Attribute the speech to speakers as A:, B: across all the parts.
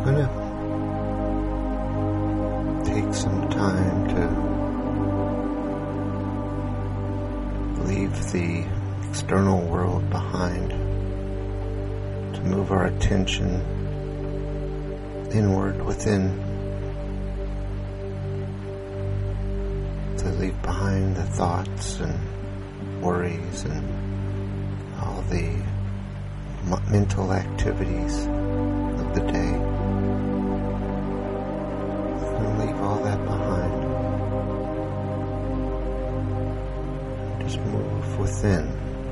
A: I'm going to take some time to leave the external world behind, to move our attention inward within, to leave behind the thoughts and worries and all the mental activities of the day. And leave all that behind. And just move within.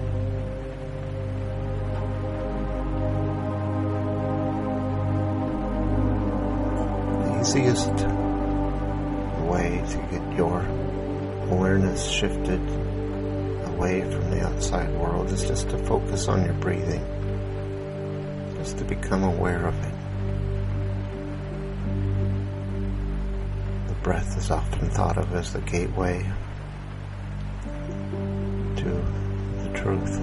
A: The easiest way to get your awareness shifted away from the outside world is just to focus on your breathing. Just to become aware of it. The breath is often thought of as the gateway to the truth.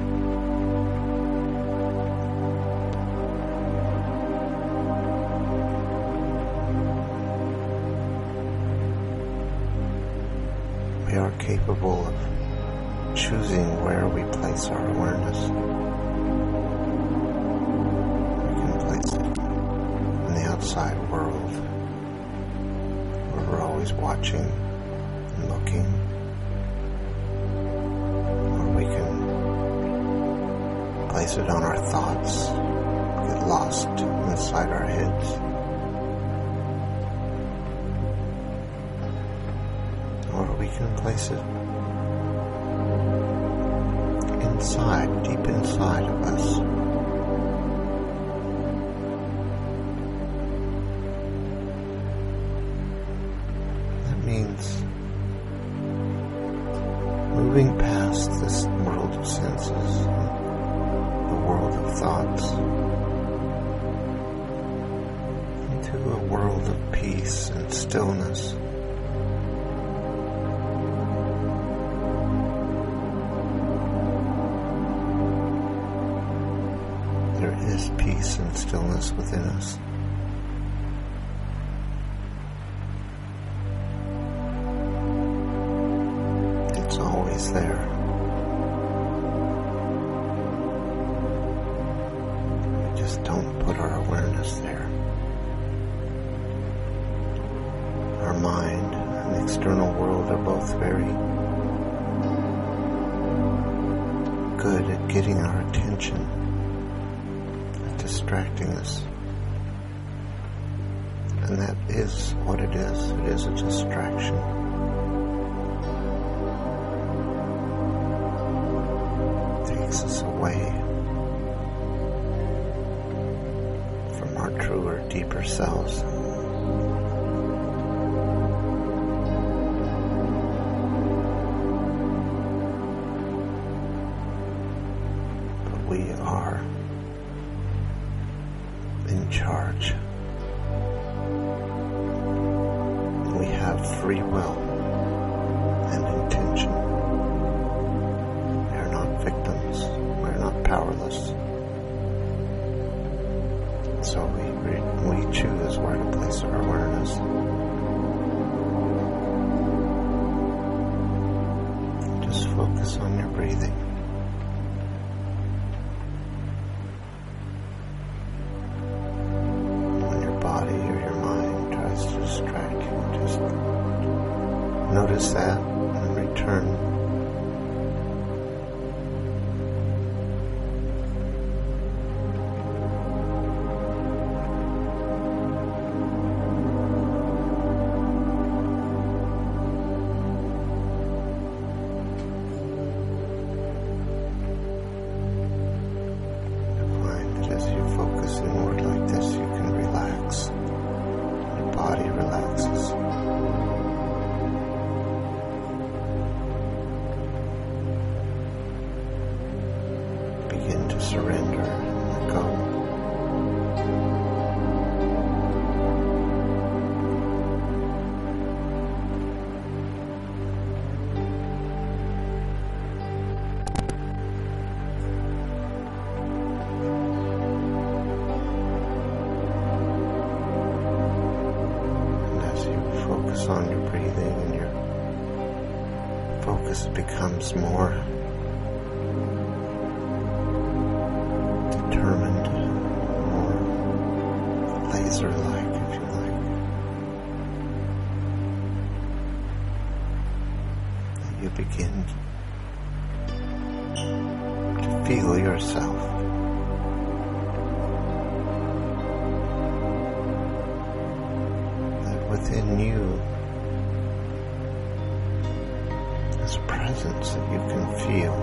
A: We are capable of choosing where we place our awareness. Outside world, where we're always watching and looking, or we can place it on our thoughts, get lost inside our heads, or we can place it inside, deep inside of us. Means moving past this world of senses, the world of thoughts, into a world of peace and stillness. There is peace and stillness within us. Always there. We just don't put our awareness there. Our mind and the external world are both very good at getting our attention, at distracting us. And that is what it is. It is a distraction. Takes us away from our truer, deeper selves. But we are in charge. We have free will and intention. Victims. We're not powerless. So we choose where to place our awareness. Just focus on your breathing. When your body or your mind tries to distract you, just notice that and return. Inward like this, you can relax. Your body relaxes. focus on your breathing, and your focus becomes more determined, more laser-like, if you like. And you begin to feel yourself. Within you is a presence that you can feel,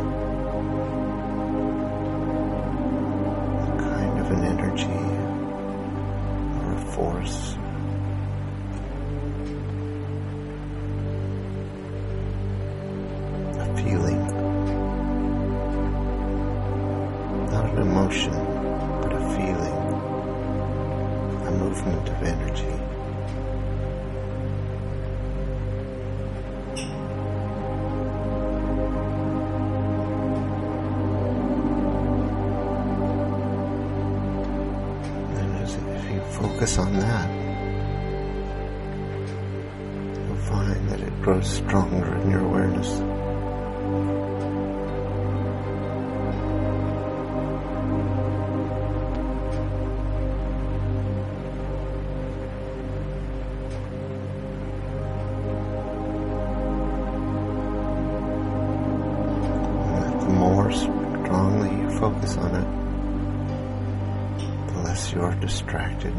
A: a kind of an energy or a force, a feeling, not an emotion, but a feeling, a movement of energy. Focus on that. You'll find that it grows stronger in your awareness. And the more strongly you focus on it, the less you are distracted,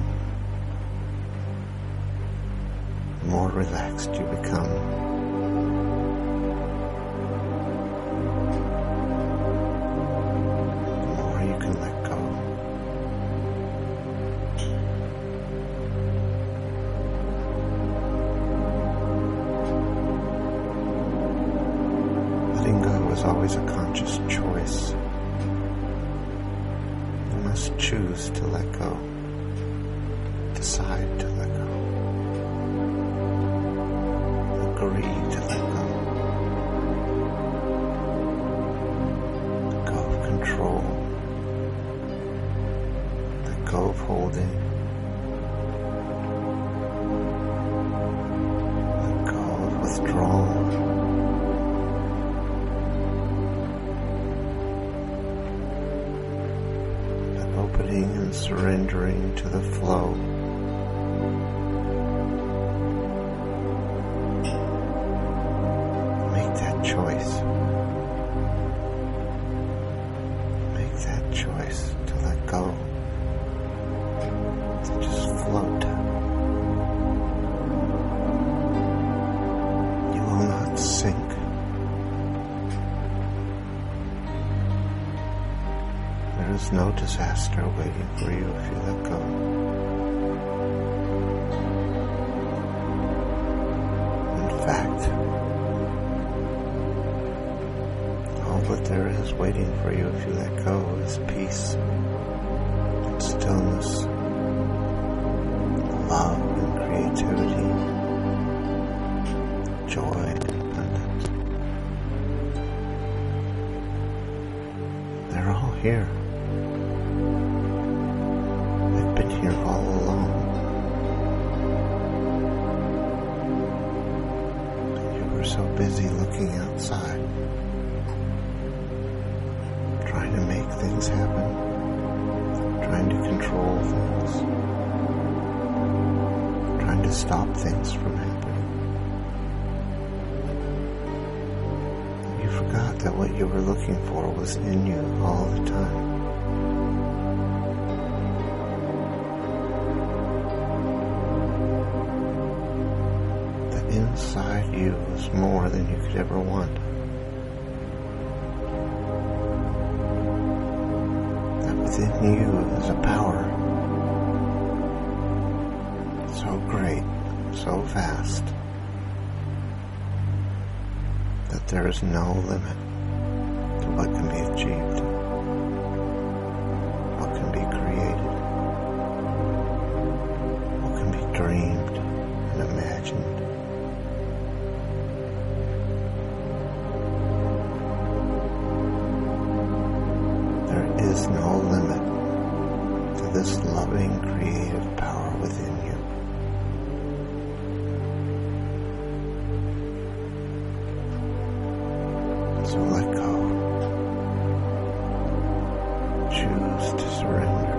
A: the more relaxed you become. The more you can let go. Letting go is always a conscious choice. You must choose to let go. Decide to let go. Agree to let go. Let go of control. Let go of holding. Let go of withdrawal. Let opening and surrendering to the flow. Choice. Make that choice to let go, to just float. You will not sink. There is no disaster waiting for you if you let go. In fact, what there is waiting for you if you let go is peace and stillness, love and creativity, joy and abundance. They're all here. They've been here all along. You were so busy looking outside, trying to make things happen, trying to control things, trying to stop things from happening. You forgot that what you were looking for was in you all the time. That inside you was more than you could ever want. Within you is a power so great, so vast, that there is no limit to what can be achieved, what can be created, what can be dreamed and imagined. There is no limit to this loving, creative power within you. So let go. Choose to surrender.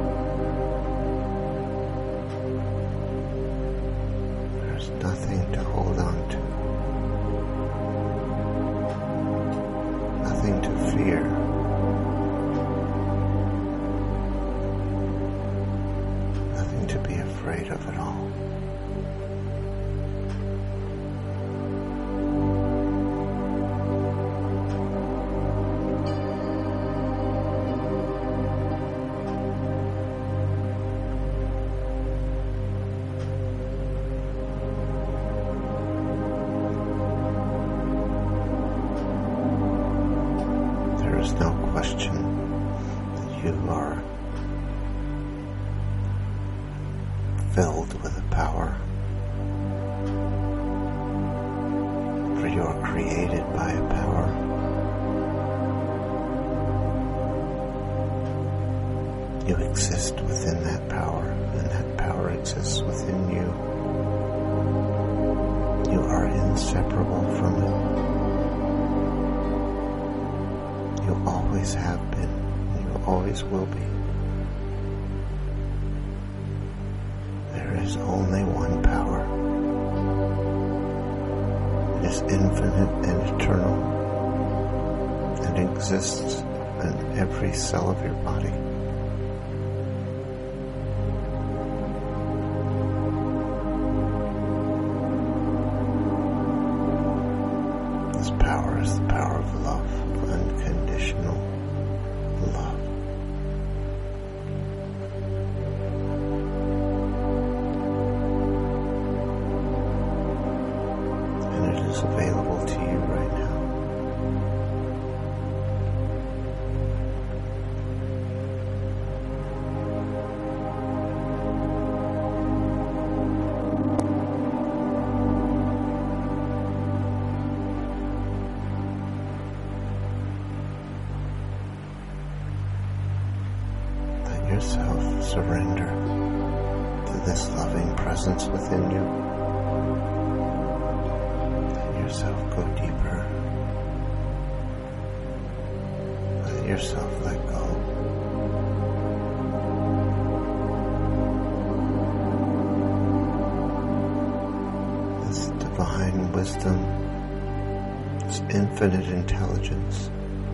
A: There's nothing to hold on to. Nothing to fear. Nothing to be afraid of at all. There is no question that you are filled with a power, for you are created by a power. You exist within that power, and that power exists within you. You are inseparable from it. You always have been, and you always will be. There is only one power. It is infinite and eternal, and exists in every cell of your body. This power is the power of love, unconditional love. And it is available to you right now. Yourself surrender to this loving presence within you. Let yourself go deeper. Let yourself let go. This divine wisdom, this infinite intelligence,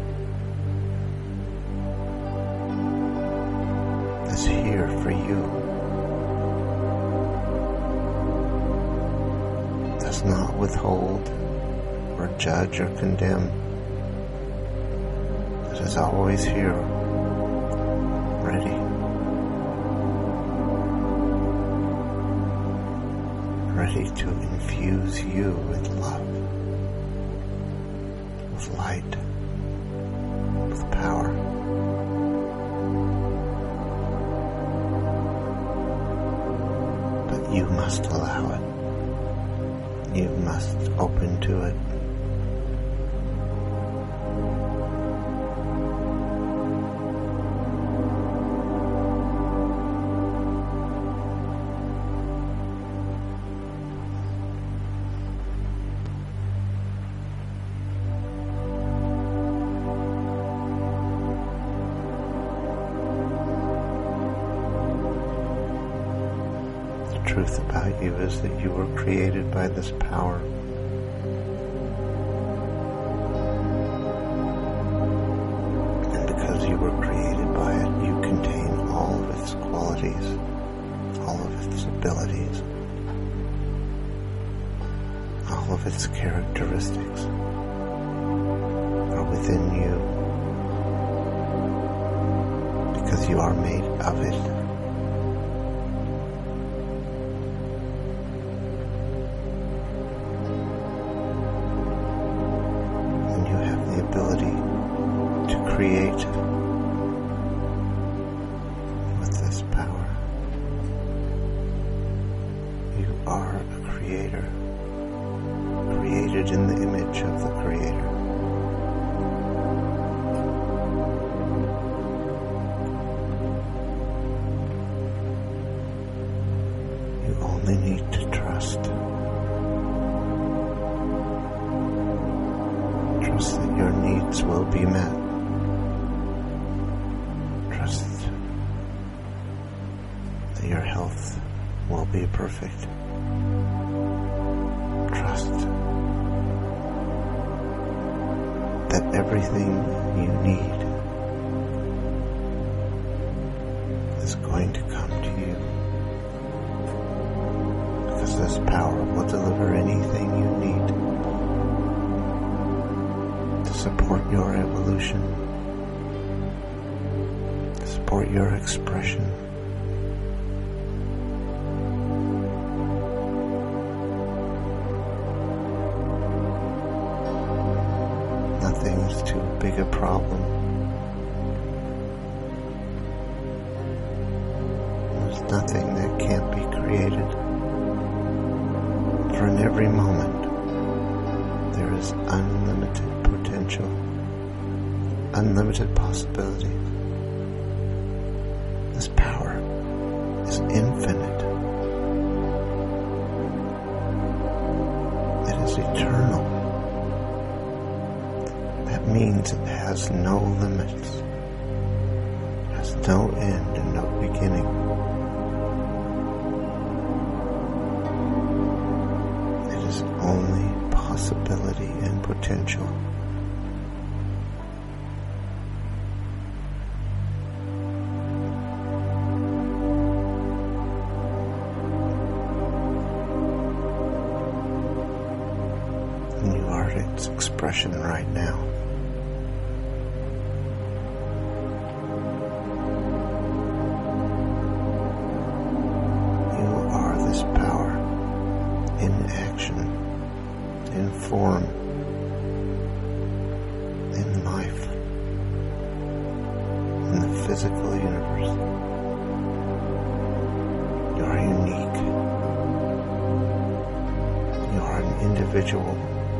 A: is here for you. Does not withhold or judge or condemn. It is always here, ready. Ready to infuse you with love, with light, with power. You must allow it. You must open to it. The truth about you is that you were created by this power. And because you were created by it, you contain all of its qualities, all of its abilities, all of its characteristics are within you because you are made of it. Ability to create with this power. You are a creator, created in the image of the Creator. You only need to trust. Trust that you're needs will be met. Trust that your health will be perfect. Trust that everything you need is going to come to you, because this power will deliver anything you need to support your evolution, to support your expression. Nothing's too big a problem. There's nothing that can't be created. For in every moment, there is unlimited potential, unlimited possibilities. This power is infinite. It is eternal. That means it has no limits, has no end and no beginning. It is only possibility and potential. And you are its expression right now. In form, in life, in the physical universe. You are unique. You are an individual.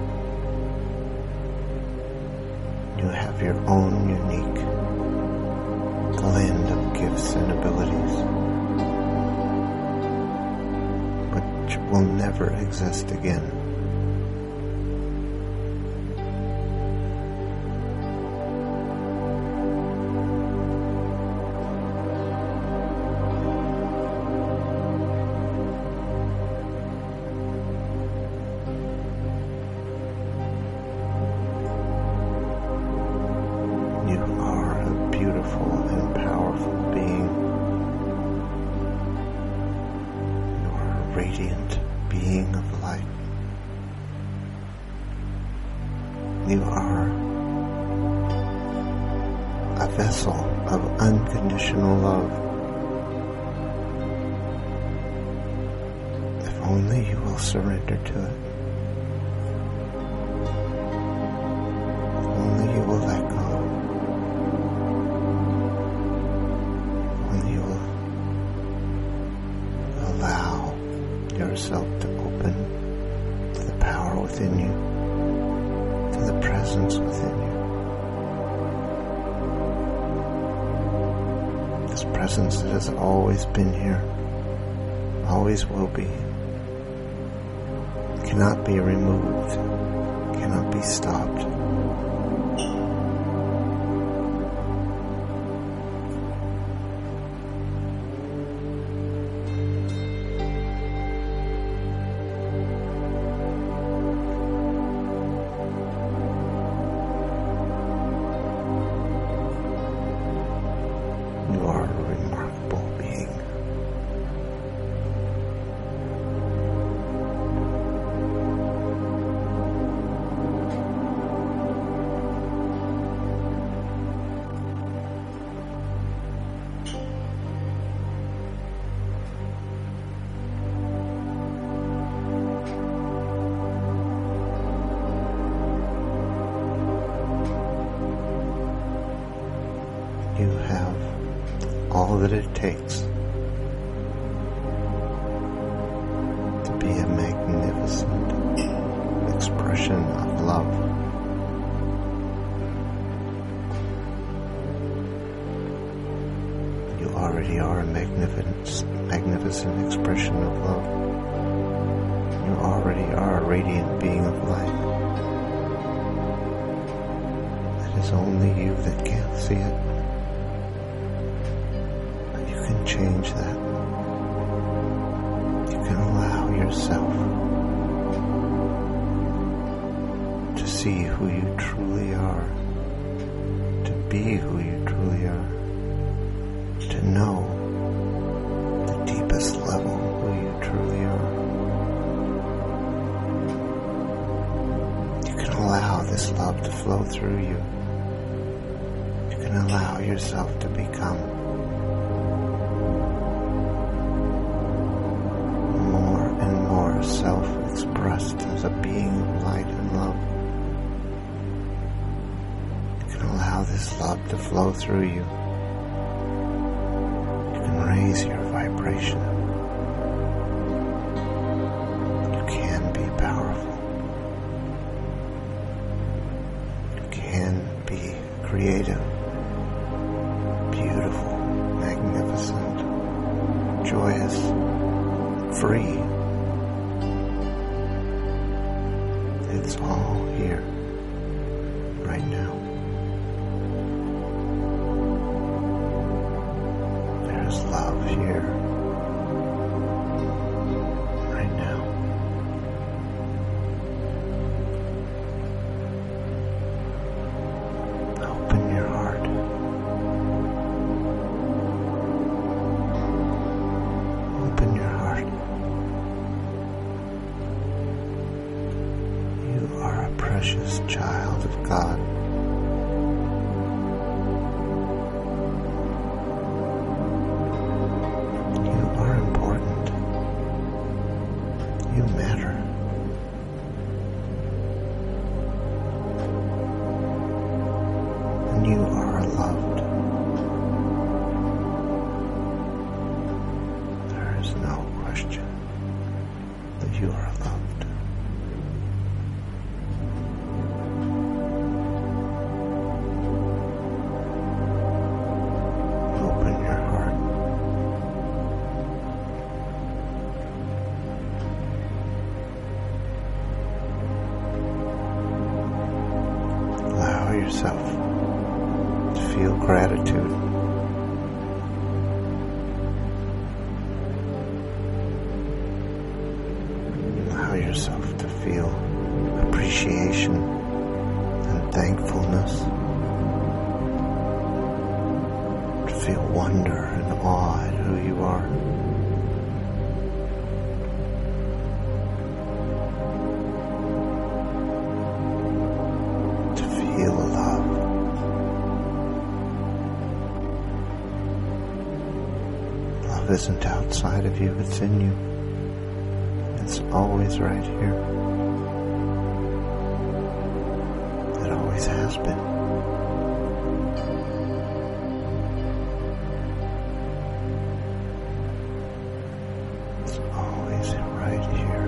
A: You have your own unique blend of gifts and abilities, which will never exist again. You are a beautiful and powerful being. You are a radiant being of light. You are a vessel of unconditional love. If only you will surrender to it. If only you will let go. Yourself to open to the power within you, to the presence within you. This presence that has always been here, always will be, cannot be removed, cannot be stopped. You are a remarkable being. You have all that it takes to be a magnificent expression of love. You already are a magnificent expression of love. You already are a radiant being of light. It It's only you that can't see it. But you can change that. You can allow yourself to see who you truly are, to be who you truly are, to know the deepest level who you truly are. You can allow this love to flow through you. You can allow yourself to become more and more self-expressed as a being of light and love. You can allow this love to flow through you. You can raise your vibration. You can be powerful. You can be creative, beautiful, magnificent, joyous, free. It's all here, right now. There's love here, right now. Open your heart. Open your heart. You are a precious child of God. You are important. You matter. And you are loved. There is no question that you are loved. Open your heart. Allow yourself to feel gratitude. Allow yourself to feel appreciation and thankfulness. To feel wonder and awe at who you are. To feel love. Love isn't outside of you, it's in you. It's always right here. It always has been. It's always right here.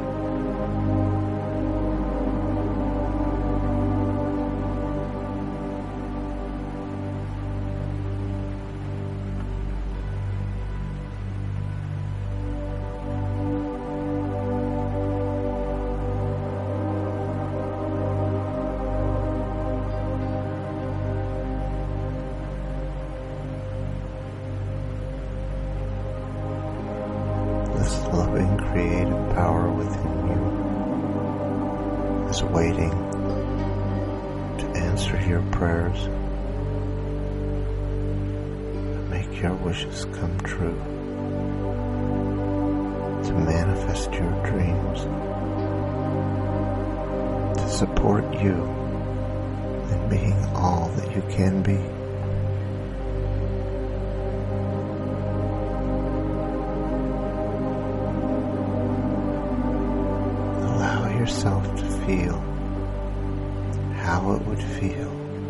A: This loving creative power within you is waiting to answer your prayers, to make your wishes come true, to manifest your dreams, to support you in being all that you can be. Yourself to feel how it would feel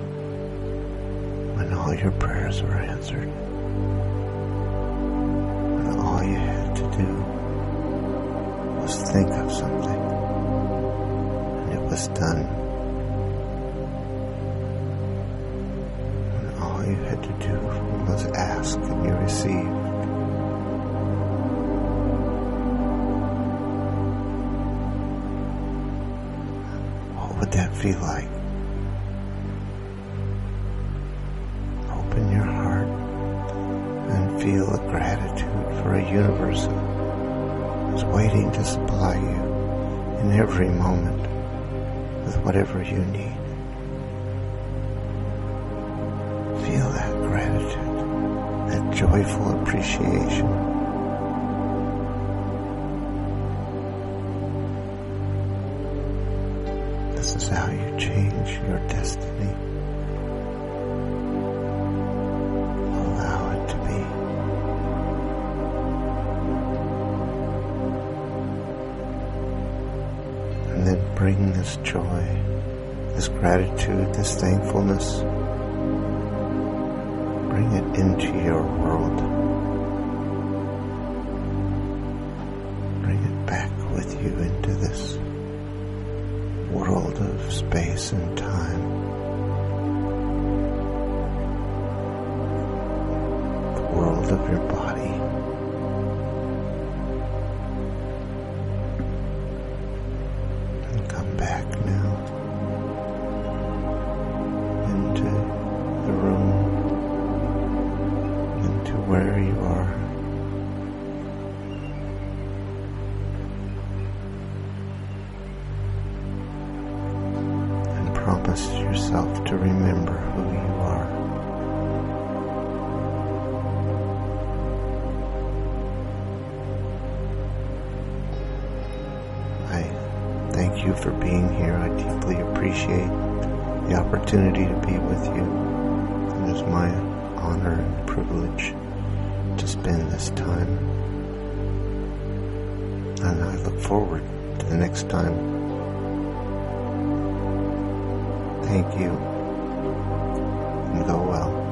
A: when all your prayers were answered, when all you had to do was think of something and it was done, when all you had to do was ask and you received. What would that feel like? for a universe is waiting to supply you in every moment with whatever you need. Feel that gratitude, that joyful appreciation. This is how you change your destiny. Allow it to be. And then bring this joy, this gratitude, this thankfulness, bring it into your world. Bring it back with you into this world of space and time. The world of your body. And come back now into the room, into where you are. Promise yourself to remember who you are. I thank you for being here. I deeply appreciate the opportunity to be with you. It is my honor and privilege to spend this time. And I look forward to the next time. Thank you, and go well.